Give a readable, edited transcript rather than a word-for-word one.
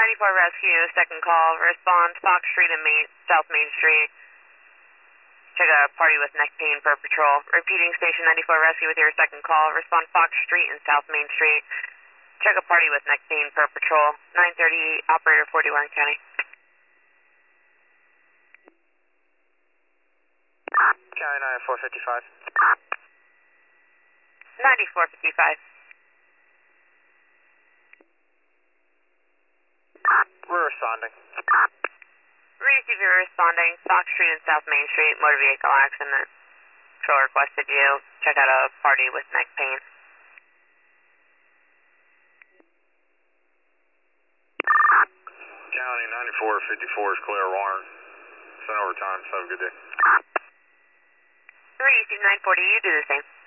94 Rescue, second call. Respond Fox Street and South Main Street. Check a party with neck pain per patrol. Repeating Station 94 Rescue with your second call. Respond Fox Street and South Main Street. Check a party with neck pain per patrol. 930, operator 40 Warren County. County 9455. 9455. We're responding. Receiver responding, Fox Street and South Main Street, motor vehicle accident. Patrol requested you. Check out a party with neck pain. County 9454 is clear, Warren. Send over time. Have a good day. Receive 940, you do the same.